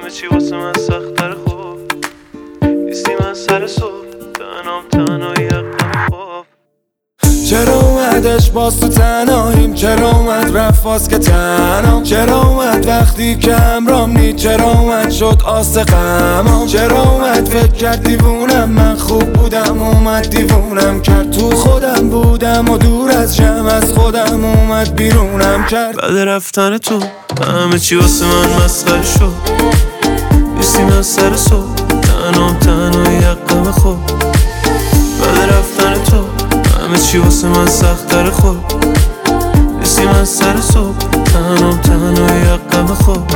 همه چی واسه من سخت‌تر خوب نیستی من سر صبح تنهایی حقم خوب چرا اومدش باز تو تنهاییم، چرا اومد رفت باز که تنهام، چرا اومد وقتی که همرام نی، چرا اومد شد آس غمام، چرا اومد فکر کرد دیوونم من خوب بودم، اومد دیوونم کرد تو خودم بودم و دور از جمع از خودم اومد بیرونم کرد. بعد رفتن تو همه چی واسه من مسخره شد نیستی من سر صبح تنهایی حقم خوب. بعد رفتن تو همه چی واسه من سخت‌تر خوب نیستی من سر صبح تنهایی حقم خوب.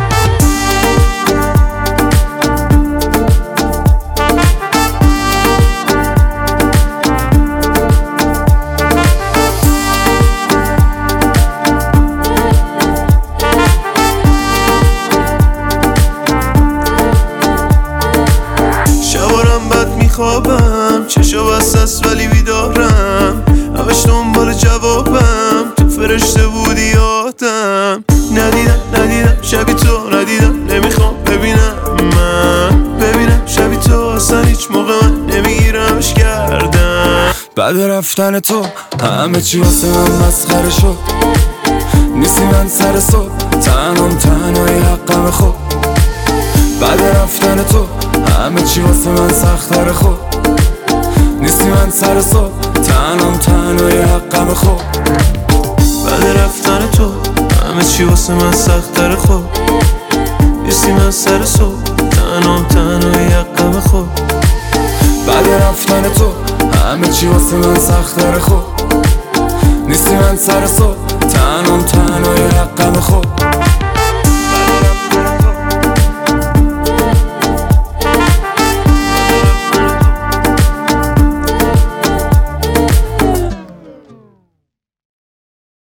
شبارم بد میخوابم چشا بستست ولی بیدارم، همش دنبال جوابم تو فرشته بودی آدم. ندیدم شبی تو ندیدم، نمیخوام ببینم من ببینم شبی تو اصلا هیچ موقع من نمیگیرمش کردم. بعد رفتن تو همه چی واسه من مسخره شد نیستی من سر صبح تنهایی حقم خوب. بعد رفتن تو همه چی واسه من سخت‌تر خوب نیستی من سر صبح تنهایی حقم خوب. بعد رفتن تو همه چی واسه من سخت‌تر خوب نیستی من سر صبح تنهایی حقم خوب. بعد رفتن تو همه چی واسه من سخت‌تر خوب نیستی من سر صبح تنهایی حقم خوب.